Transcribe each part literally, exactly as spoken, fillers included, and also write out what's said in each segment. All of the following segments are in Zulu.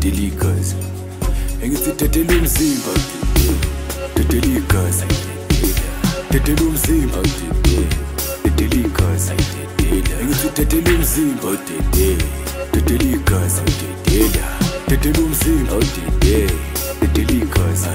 udedela igazi engithi dedela umzimba dedela igazi dedela umzimba dedela igazi engithi dedela umzimba dedela igazi dedela umzimba dedela igazi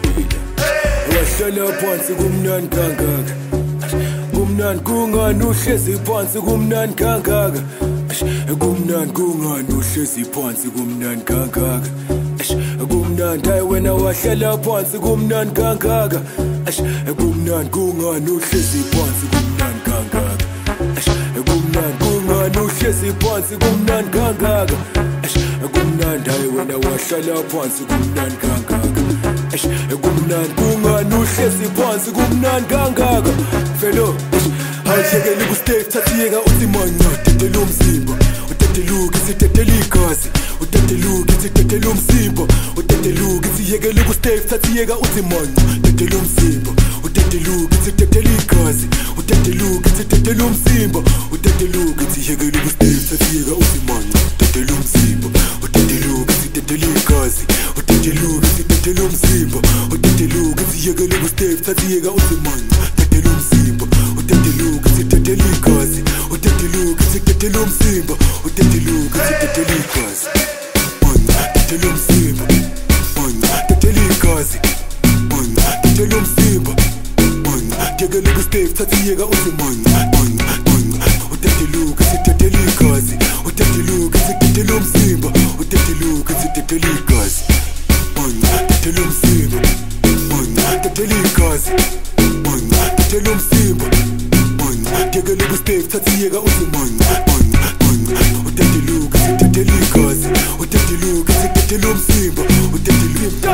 wahlala phansi kumnandi kangaka kumnandi kungani uhlezi phansi kumnandi kangaka kumnandi kungani uhlezi phansi kumnandi kangaka kumnandi hayi wena wahlala phansi kumnandi kangaka kumnandi kungani uhlezi phansi kumnandi kangaka kumnandi kungani uhlezi phansi kumnandi kangaka kumnandi hayi wena wahlala phansi kumnandi kangaka kumnandi kungani uhlezi phansi kumnandi kangaka felo ayishekeli kustay thathiyeka uthi manya dedela umzimba udedeluka isidelela igazi udedeluka isidelela umzimba udedeluka isiyekeli kustay thathiyeka uthi manya dedela umzimba udedeluka isidelela igazi udedeluka isidelela umzimba udedeluka isiyekeli kustay thathiyeka uthi manya dedela umzimba udedeluka isidelela igazi udedeluka isidelela umzimba udedeluka isiyekeli kustay thathiyeka uthi manya dedela umzimba udedeluka isidelela igazi udedeluka isidelela umzimba udedeluka isidelela igazi manya dedela umzimba manya dedela igazi manya dedela umzimba manya yekela kustay thathiyeka uthi manya manya manya udedeluka isidelela igazi udedeluka isidelela umzimba udedeluka isidelela igazi manya dedela umzimba manya dedela igazi manya dedela umzimba yekela kustay thathiyeka uthi manya manya manya udedeluka isidelela igazi udedeluka isidelela umzimba udedeluka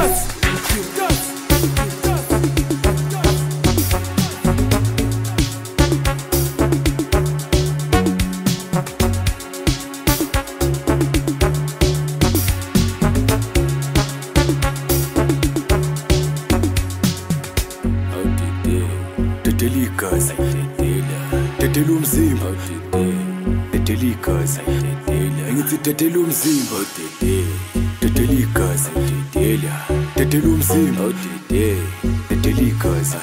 dedela igazi dedela umzimba dedela igazi engithi dedela umzimba dedela igazi dedela umzimba dedela igazi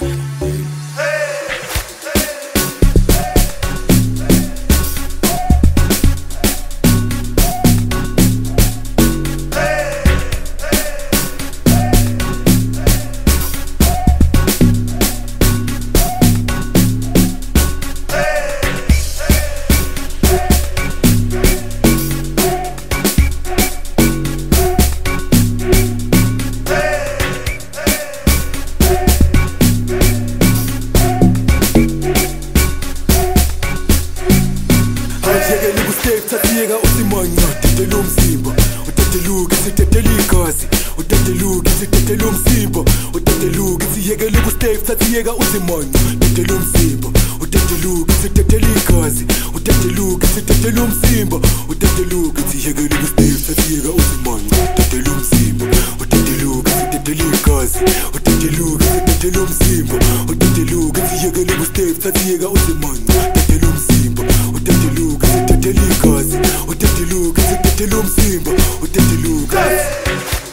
thathiyeka uthi manya dedela umzimba udedeluka isidelela igazi udedeluka isidelela umzimba udedeluka isiyekeli kustay thathiyeka uthi manya dedela umzimba udedeluka isidelela igazi udedeluka isidelela umzimba udedeluka isiyekeli kustay thathiyeka uthi manya dedela umzimba udedeluka isidelela igazi udedeluka isidelela umzimba udedeluka isiyekeli kustay thathiyeka uthi manya dedela umzimba udedeluka isidelela igazi udedeluka isidelela umzimba udedeluka